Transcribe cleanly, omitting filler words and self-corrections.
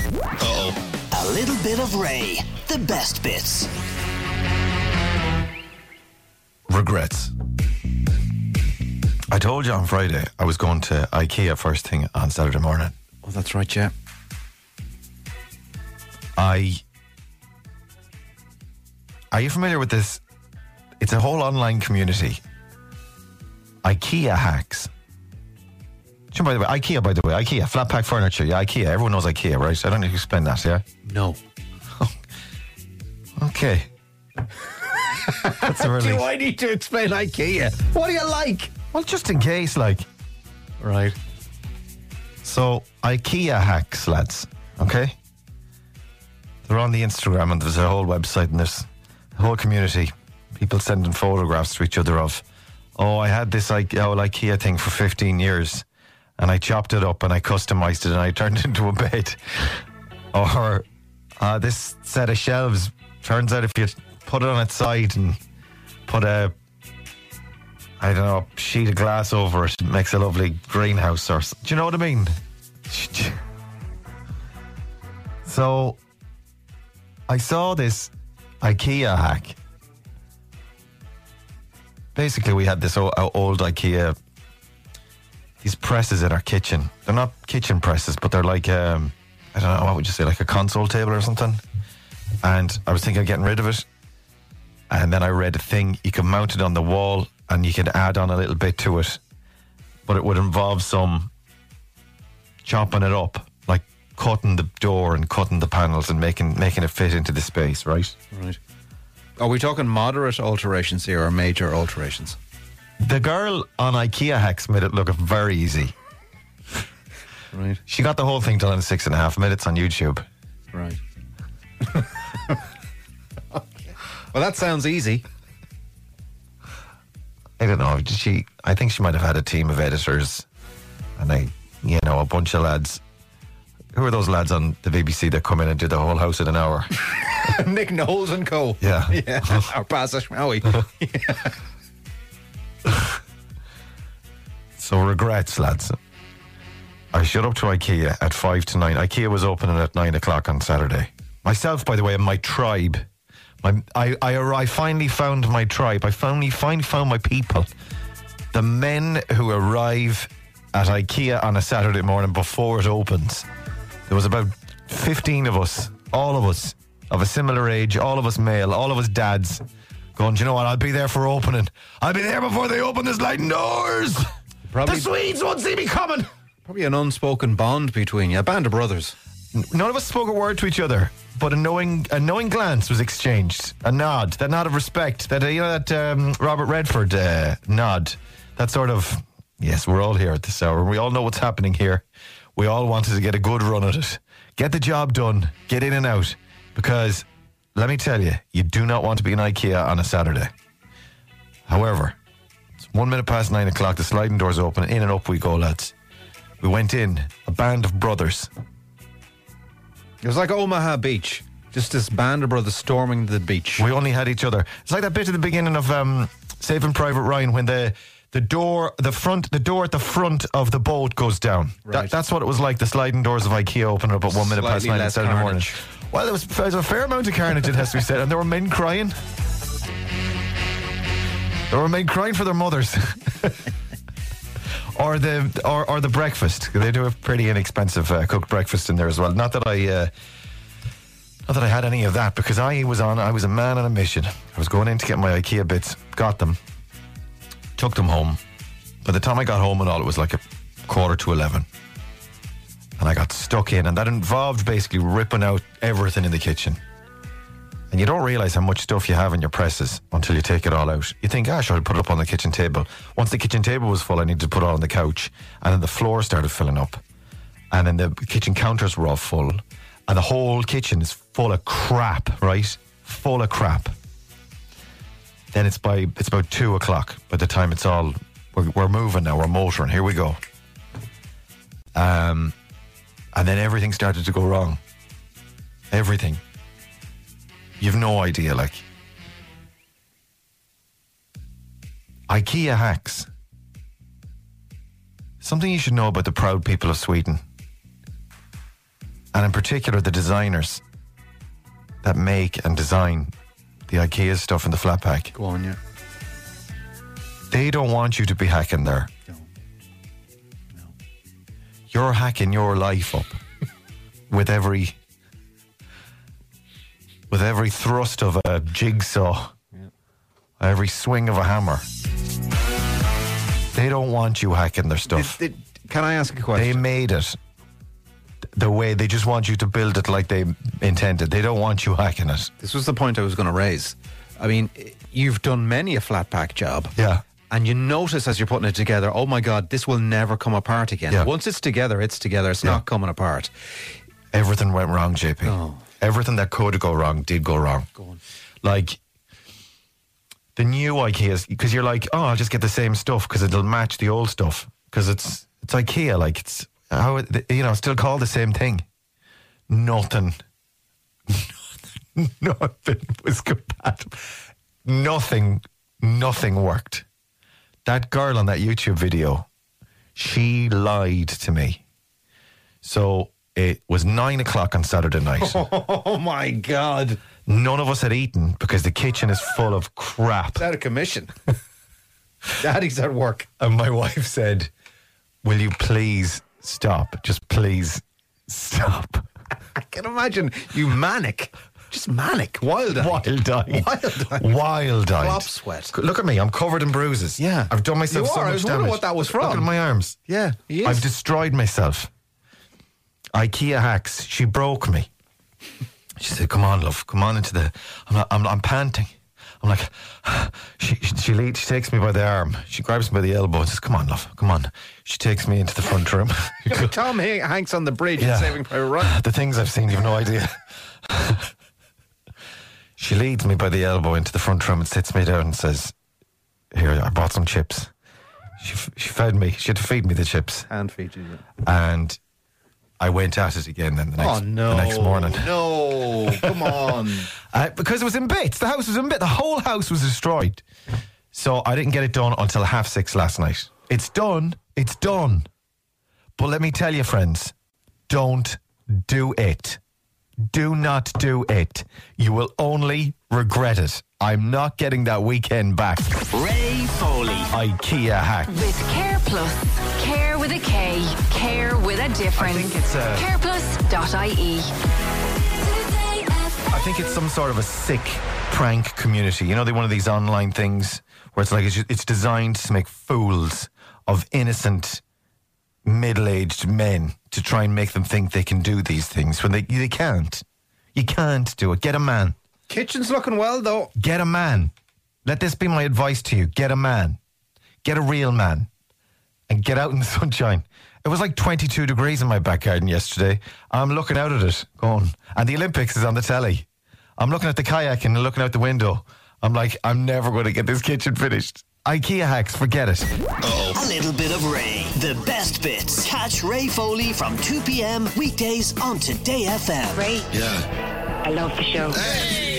A little bit of Ray. The best bits. Regrets. I told you on Friday I was going to IKEA first thing on Saturday morning. Oh, that's right, yeah. Are you familiar with this? It's a whole online community. IKEA hacks. By the way, IKEA, flat pack furniture. Yeah, IKEA. Everyone knows IKEA, right? I don't need to explain that, yeah? No. Okay. That's a relief. Do I need to explain IKEA? What do you like? Well, just in case, like. Right. So, IKEA hacks, lads. Okay? They're on the Instagram and there's a whole website and there's a whole community. People sending photographs to each other of, I had this IKEA thing for 15 years and I chopped it up and I customized it and I turned it into a bed. Or this set of shelves, turns out if you put it on its side and put a sheet of glass over it, it makes a lovely greenhouse. Or do you know what I mean? So I saw this IKEA hack. Basically, we had this old IKEA, these presses in our kitchen. They're not kitchen presses, but they're like, I don't know, what would you say, like a console table or something? And I was thinking of getting rid of it. And then I read a thing, you could mount it on the wall and you could add on a little bit to it. But it would involve some chopping it up, like cutting the door and cutting the panels and making it fit into the space, right? Right. Are we talking moderate alterations here or major alterations? The girl on IKEA hacks made it look very easy. Right. She got the whole thing done in 6.5 minutes on YouTube. Right. Okay. Well, that sounds easy. I don't know. I think she might have had a team of editors and a bunch of lads. Who are those lads on the BBC that come in and do the whole house in an hour? Nick Knowles and co. Yeah. Or Baza Shmawi. So regrets, lads. I showed up to IKEA at 5 to 9. IKEA was opening at 9 o'clock on Saturday. Myself, by the way, and my tribe. I finally found my tribe. I finally found my people. The men who arrive at IKEA on a Saturday morning before it opens. There was about 15 of us, all of us, of a similar age, all of us male, all of us dads, going, do you know what, I'll be there for opening. I'll be there before they open the sliding doors. The Swedes won't see me coming. Probably an unspoken bond between you, a band of brothers. None of us spoke a word to each other, but a knowing glance was exchanged. A nod, that nod of respect, that Robert Redford nod. That sort of, yes, we're all here at this hour. We all know what's happening here. We all wanted to get a good run at it. Get the job done. Get in and out. Because, let me tell you, you do not want to be in IKEA on a Saturday. However, it's 1 minute past 9 o'clock. The sliding doors open. In and up we go, lads. We went in, a band of brothers. It was like Omaha Beach. Just this band of brothers storming the beach. We only had each other. It's like that bit at the beginning of Saving Private Ryan when the door at the front of the boat goes down. Right. That's what it was like. The sliding doors of IKEA opening up at 1 minute past 9 on Saturday morning. Well, there was a fair amount of carnage, it has to be said, and there were men crying. There were men crying for their mothers. or the breakfast. They do a pretty inexpensive cooked breakfast in there as well. Not that I had any of that, because I was a man on a mission. I was going in to get my IKEA bits, got them, took them home. By the time I got home and all, it was like 11:15. And I got stuck in, and that involved basically ripping out everything in the kitchen. And you don't realise how much stuff you have in your presses until you take it all out. You think, gosh, I'll put it up on the kitchen table. Once the kitchen table was full, I needed to put it on the couch. And then the floor started filling up. And then the kitchen counters were all full. And the whole kitchen is full of crap, right? Full of crap. Then it's about 2 o'clock by the time it's all, we're moving now, we're motoring, here we go. And then everything started to go wrong. Everything. You've no idea, like. IKEA hacks. Something you should know about the proud people of Sweden. and in particular the designers that make and design the IKEA stuff in the flat pack, Go on, yeah. they don't want you to be hacking there. No. You're hacking your life up with every thrust of a jigsaw, every swing of a hammer. They don't want you hacking their stuff. Can I ask a They question? made it the way they just want you to build it like they intended. They don't want you hacking it. This was the point I was going to raise. I mean, you've done many a flat pack job. Yeah. And you notice as you're putting it together, oh my God, this will never come apart again. Yeah. Once it's together, it's together. It's not coming apart. Everything went wrong, JP. Oh. Everything that could go wrong did go wrong. Go on. Like the new IKEAs, because you're like, oh, I'll just get the same stuff because it'll match the old stuff. Because it's IKEA, like it's how it's still called the same thing. Nothing was compatible. Nothing worked. That girl on that YouTube video, she lied to me. So it was 9 o'clock on Saturday night. Oh my God. None of us had eaten because the kitchen is full of crap. It's out of commission. Daddy's at work. And my wife said, will you please stop? Just please stop. I can imagine you manic. Just manic. Wild-eyed. Wild-eyed. Wild-eyed. Wild-eyed. Flop sweat. Look at me. I'm covered in bruises. Yeah. I've done myself You so are. much I was damage. wondering what that was from. Look at my arms. Yeah, he is. I've destroyed myself. IKEA hacks. She broke me. She said, come on, love. Come on into the... I'm panting. I'm like... She takes me by the arm. She grabs me by the elbow and says, come on, love. Come on. She takes me into the front room. Tom Hanks on the bridge Yeah. in Saving Private Ryan. The things I've seen, you've no idea. She leads me by the elbow into the front room and sits me down and says, here, I bought some chips. She fed me. She had to feed me the chips. Hand featured. And I went at it again then the next morning. No, come on. Because it was in bits. The house was in bits. The whole house was destroyed. So I didn't get it done until 6:30 last night. It's done. It's done. But let me tell you, friends, don't do it. Do not do it. You will only regret it. I'm not getting that weekend back. Ray Foley. IKEA hack. With Care Plus. Care with a K. Care with a difference. I think it's careplus.ie. I think it's some sort of a sick prank community. You know, they're one of these online things where it's like it's designed to make fools of innocent middle-aged men to try and make them think they can do these things when they can't. You can't do it. Get a man. Kitchen's looking well, though. Get a man. Let this be my advice to you. Get a man. Get a real man. And get out in the sunshine. It was like 22 degrees in my back garden yesterday. I'm looking out at it, going, and the Olympics is on the telly. I'm looking at the kayak and looking out the window. I'm like, I'm never going to get this kitchen finished. IKEA hacks, forget it. A little bit of Ray. The best bits. Catch Ray Foley from 2 p.m. weekdays on Today FM. Ray, Yeah. I love the show. Hey!